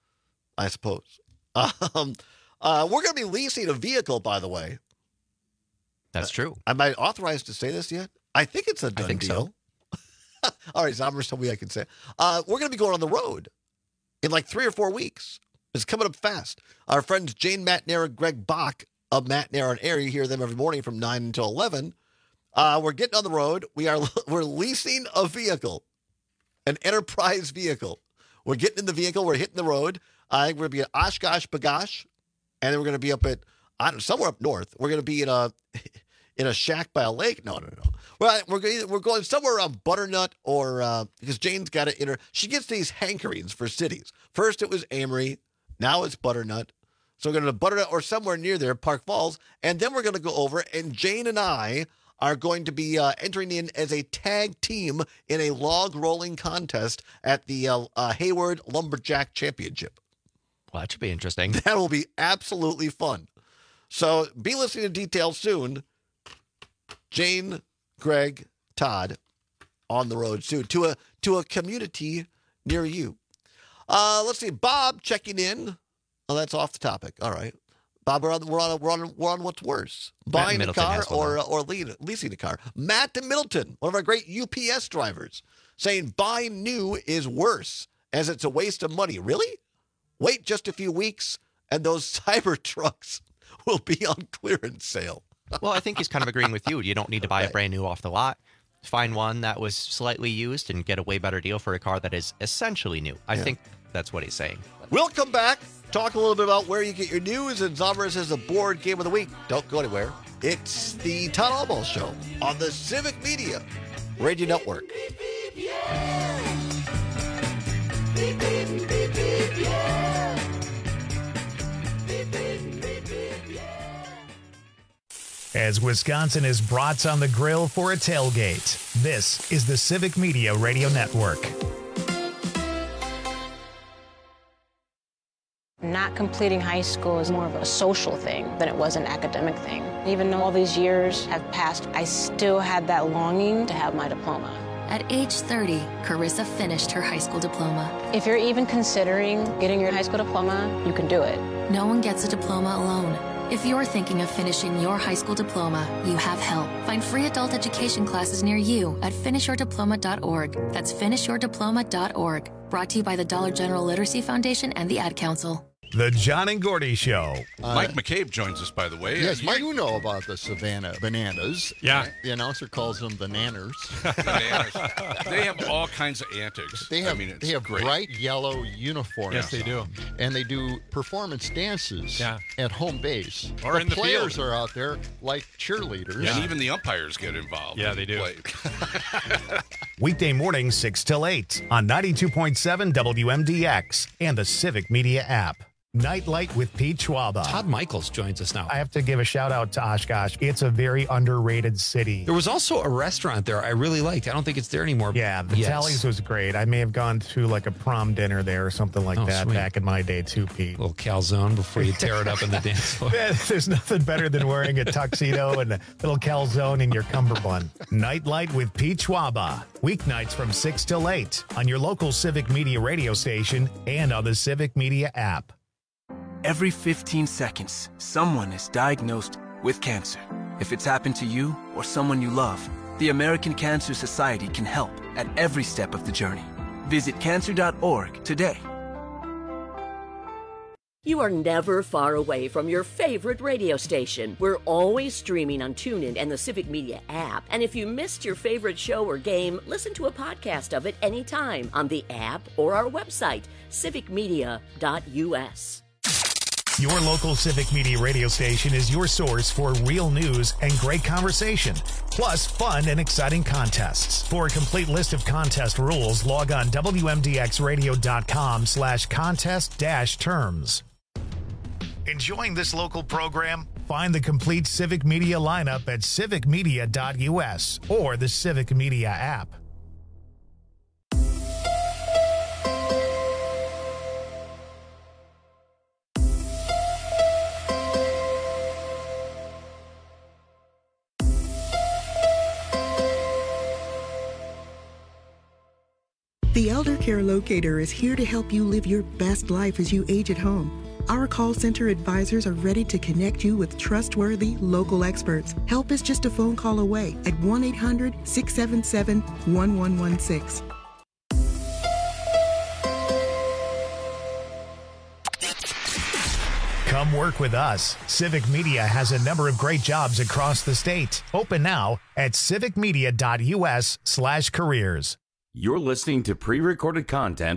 I suppose. Um, uh, we're going to be leasing a vehicle, by the way. That's true. Am I authorized to say this yet? I think it's a done I think deal. so. All right, Zombers told me I can say it. Uh, we're going to be going on the road in like three or four weeks. It's coming up fast. Our friends Jane Matnair and Greg Bach of Matnair on Air, you hear them every morning from nine until eleven. Uh, we're getting on the road. We are we're leasing a vehicle, an enterprise vehicle. We're getting in the vehicle. We're hitting the road. I think we're going to be at Oshkosh B'gosh, and then we're going to be up at I don't know, somewhere up north. We're going to be in a in a shack by a lake. No, no, no. We're we're going we're going somewhere around Butternut or uh, because Jane's got to enter. She gets these hankerings for cities. First it was Amory, now it's Butternut. So we're going to Butternut or somewhere near there, Park Falls, and then we're going to go over. And Jane and I are going to be uh, entering in as a tag team in a log rolling contest at the uh, uh, Hayward Lumberjack Championship. Well, that should be interesting. That will be absolutely fun. So be listening to details soon. Jane, Greg, Todd on the road soon to a to a community near you. Uh, let's see, Bob checking in. Oh, that's off the topic. All right, Bob, we're on we're on we're on, we're on what's worse, Matt buying a Middleton car has one or now. or lead, leasing a car. Matt in Middleton, one of our great U P S drivers, saying buying new is worse as it's a waste of money. Really? Wait just a few weeks, and those cyber trucks will be on clearance sale. Well, I think he's kind of agreeing with you. You don't need to buy Right. a brand new off the lot. Find one that was slightly used and get a way better deal for a car that is essentially new. I Yeah. think that's what he's saying. We'll come back, talk a little bit about where you get your news, and Zombers has a board game of the week. Don't go anywhere. It's the Todd Almo Show on the Civic Media Radio Network. As Wisconsin is brats on the grill for a tailgate, this is the Civic Media Radio Network. Not completing high school is more of a social thing than it was an academic thing. Even though all these years have passed, I still had that longing to have my diploma. At age thirty, Carissa finished her high school diploma. If you're even considering getting your high school diploma, you can do it. No one gets a diploma alone. If you're thinking of finishing your high school diploma, you have help. Find free adult education classes near you at finish your diploma dot org. That's finish your diploma dot org. Brought to you by the Dollar General Literacy Foundation and the Ad Council. The John and Gordy Show. Uh, Mike McCabe joins us, by the way. Yes, Mike, you know about the Savannah Bananas. Yeah. The announcer calls them the Nanners. Bananas. They have all kinds of antics. They have, I mean, it's they have great. bright yellow uniforms. Yes, they do. And they do performance dances Yeah. at home base. Or the in the players field. are out there like cheerleaders. And even the umpires get involved. Yeah, they do. Weekday mornings, six till eight on ninety-two point seven W M D X and the Civic Media app. Nightlight with Pete Schwaba. Todd Michaels joins us now. I have to give a shout out to Oshkosh. It's a very underrated city. There was also a restaurant there I really liked. I don't think it's there anymore. Yeah, the Yes. Tallies was great. I may have gone to like a prom dinner there or something like Oh, that sweet. back in my day too, Pete. A little calzone before you tear it up in the dance floor. Man, there's nothing better than wearing a tuxedo and a little calzone in your cummerbund. Nightlight with Pete Schwaba. Weeknights from six till eight on your local Civic Media radio station and on the Civic Media app. Every fifteen seconds, someone is diagnosed with cancer. If it's happened to you or someone you love, the American Cancer Society can help at every step of the journey. Visit cancer dot org today. You are never far away from your favorite radio station. We're always streaming on TuneIn and the Civic Media app. And if you missed your favorite show or game, listen to a podcast of it anytime on the app or our website, civic media dot U S. Your local Civic Media radio station is your source for real news and great conversation, plus fun and exciting contests. For a complete list of contest rules, log on W M D X radio dot com slash contest dash terms. Enjoying this local program? Find the complete Civic Media lineup at civic media dot U S or the Civic Media app. The Elder Care Locator is here to help you live your best life as you age at home. Our call center advisors are ready to connect you with trustworthy local experts. Help is just a phone call away at one eight hundred, six seven seven, one one one six. Come work with us. Civic Media has a number of great jobs across the state. Open now at civic media dot U S slash careers. You're listening to pre-recorded content.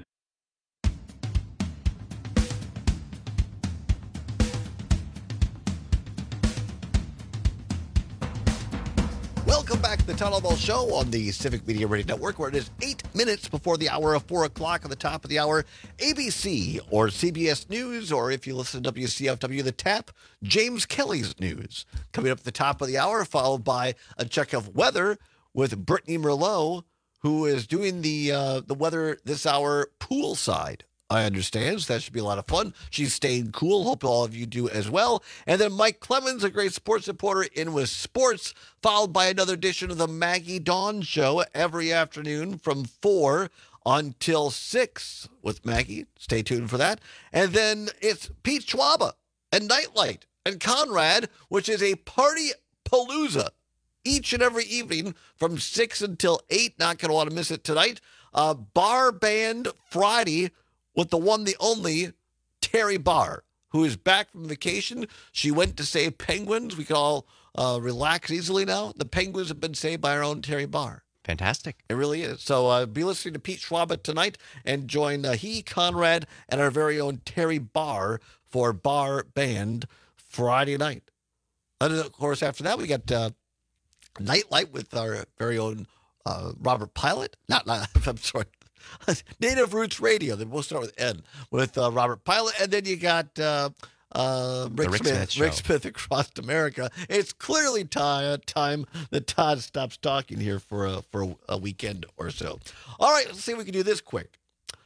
Welcome back to the Town Hall Ball Show on the Civic Media Radio Network, where it is eight minutes before the hour of four o'clock. At the top of the hour, A B C or C B S News, or if you listen to W C F W, The Tap, James Kelly's News. Coming up at the top of the hour, followed by a check of weather with Brittany Merlot, who is doing the uh, the weather this hour poolside. I understand, so that should be a lot of fun. She's staying cool. Hope all of you do as well. And then Mike Clemens, a great sports reporter, in with sports, followed by another edition of the Maggie Dawn Show every afternoon from four until six with Maggie. Stay tuned for that. And then it's Pete Schwaba and Nightlight and Conrad, which is a party palooza each and every evening from six until eight. Not going to want to miss it tonight. Uh, Bar Band Friday with the one, the only, Terry Barr, who is back from vacation. She went to save penguins. We can all uh, relax easily now. The penguins have been saved by our own Terry Barr. Fantastic. It really is. So uh, be listening to Pete Schwaba tonight and join uh, he, Conrad, and our very own Terry Barr for Bar Band Friday night. And of course, after that, we got uh, Nightlight with our very own uh, Robert Pilot. Not, not, I'm sorry. Native Roots Radio. Then we'll start with N with uh, Robert Pilot, and then you got uh, uh, Rick, Rick Smith. Smith Rick Show. Smith across America. It's clearly time time that Todd stops talking here for a for a, a weekend or so. All right, let's see if we can do this quick.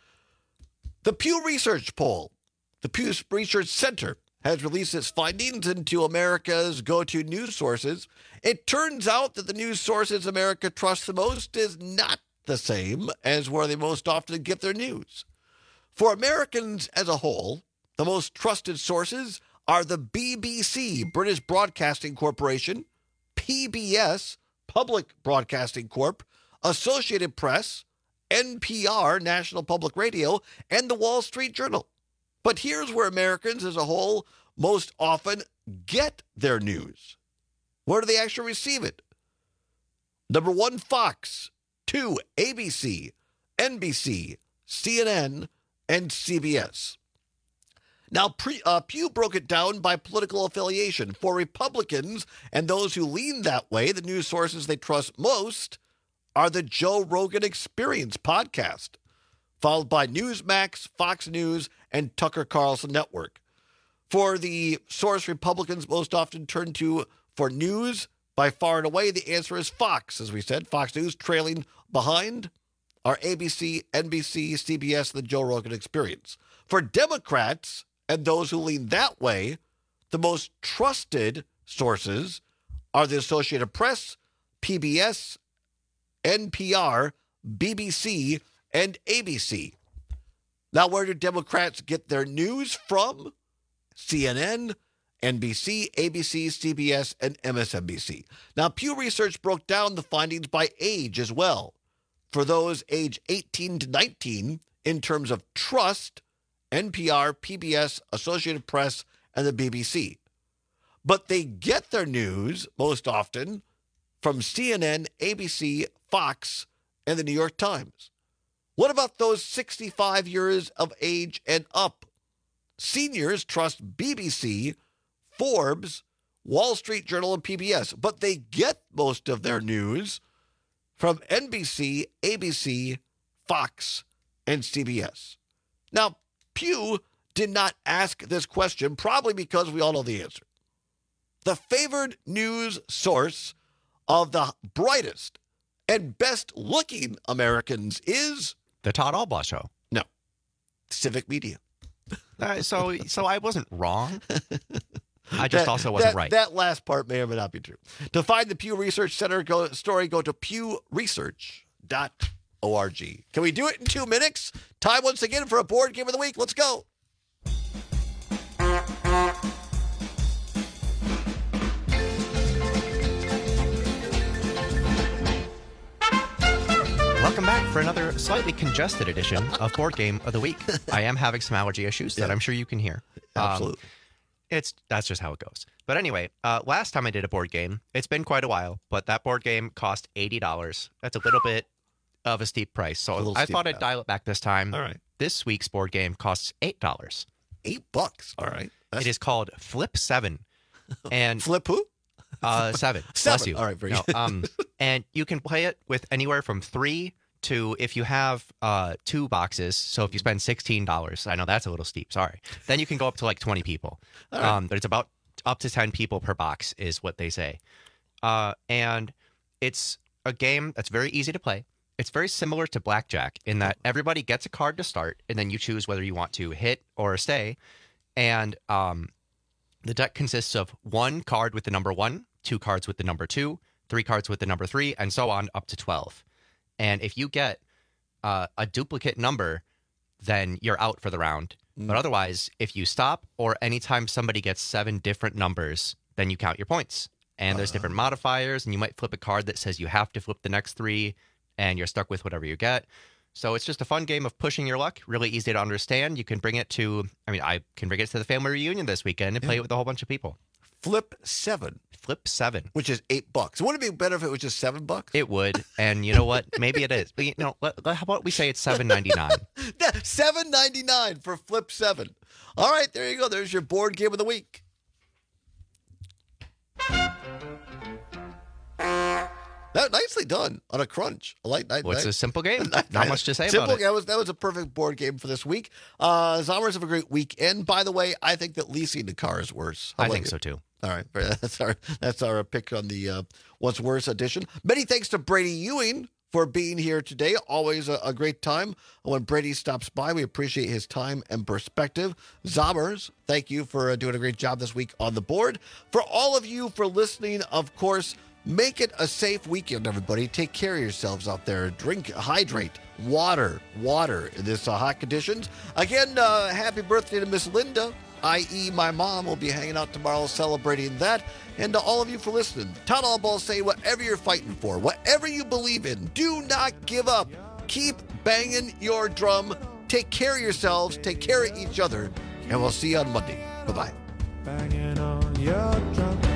The Pew Research poll, the Pew Research Center, has released its findings into America's go-to news sources. It turns out that the news sources America trusts the most is not the same as where they most often get their news. For Americans as a whole, the most trusted sources are the B B C, British Broadcasting Corporation, P B S, Public Broadcasting Corp, Associated Press, N P R, National Public Radio, and the Wall Street Journal. But here's where Americans as a whole most often get their news. Where do they actually receive it? Number one, Fox. Two, A B C, N B C, C N N, and C B S. Now, pre, uh, Pew broke it down by political affiliation. For Republicans and those who lean that way, the news sources they trust most are the Joe Rogan Experience podcast, followed by Newsmax, Fox News, and Tucker Carlson Network. For the source Republicans most often turn to for news, by far and away, the answer is Fox. As we said, Fox News trailing behind are A B C, N B C, C B S, and the Joe Rogan Experience. For Democrats and those who lean that way, the most trusted sources are the Associated Press, P B S, N P R, B B C, and A B C. Now, where do Democrats get their news from? C N N, N B C, A B C, C B S, and M S N B C. Now, Pew Research broke down the findings by age as well. For those age eighteen to nineteen, in terms of trust, N P R, P B S, Associated Press, and the B B C. But they get their news, most often, from C N N, A B C, Fox, and the New York Times. What about those sixty-five years of age and up? Seniors trust B B C, Forbes, Wall Street Journal, and P B S, but they get most of their news from N B C, A B C, Fox, and C B S. Now, Pew did not ask this question, probably because we all know the answer. The favored news source of the brightest and best-looking Americans is... The Todd Albaugh Show. No. Civic Media. Uh, so so I wasn't wrong. I just that, also wasn't that, right. That last part may or may not be true. To find the Pew Research Center go, story, go to pew research dot org. Can we do it in two minutes? Time once again for a board game of the week. Let's go. Welcome back for another slightly congested edition of Board Game of the Week. I am having some allergy issues Yeah. that I'm sure you can hear. Absolutely. Um, it's that's just how it goes. But anyway, uh, last time I did a board game, it's been quite a while, but that board game cost eighty dollars. That's a little bit of a steep price. So I steep, thought I'd yeah. dial it back this time. All right. This week's board game costs eight dollars. Eight bucks. All right. That's... It is called Flip Seven. And Flip who? Uh, seven. Seven. Bless you. All right, very no, good. um, and you can play it with anywhere from three to, if you have uh, two boxes, so if you spend sixteen dollars, I know that's a little steep, sorry, then you can go up to like twenty people. All right. Um, but it's about up to ten people per box is what they say. Uh, and it's a game that's very easy to play. It's very similar to Blackjack in that everybody gets a card to start, and then you choose whether you want to hit or stay. And um, the deck consists of one card with the number one, two cards with the number two, three cards with the number three, and so on up to twelve. And if you get uh, a duplicate number, then you're out for the round. Mm. But otherwise, if you stop or anytime somebody gets seven different numbers, then you count your points. And uh. there's different modifiers, and you might flip a card that says you have to flip the next three, and you're stuck with whatever you get. So it's just a fun game of pushing your luck, really easy to understand. You can bring it to, I mean, I can bring it to the family reunion this weekend and yeah. play it with a whole bunch of people. Flip Seven. Flip Seven. Which is eight bucks. Wouldn't it be better if it was just seven bucks? It would. And you know what? Maybe it is. But you know, let, let, how about we say it's seven ninety-nine? seven ninety-nine for Flip Seven. All right, there you go. There's your board game of the week. That, nicely done on a crunch. A light night. Well, it's night. a simple game. Not much to say simple, about it. That was, that was a perfect board game for this week. Uh, Zombers have a great weekend. By the way, I think that leasing the car is worse. How I about think you? so too. All right, that's our that's our pick on the uh, What's Worse edition. Many thanks to Brady Ewing for being here today. Always a, a great time when Brady stops by. We appreciate his time and perspective. Zombers, thank you for uh, doing a great job this week on the board. For all of you for listening, of course, make it a safe weekend, everybody. Take care of yourselves out there. Drink, hydrate, water, water in this uh, hot conditions. Again, uh, happy birthday to Miss Linda, that is my mom. Will be hanging out tomorrow celebrating that. And to all of you for listening, Todd Albaugh say whatever you're fighting for, whatever you believe in, do not give up. Keep banging your drum. Take care of yourselves. Take care of each other. and we'll see you on Monday. Bye-bye. Banging on your drum.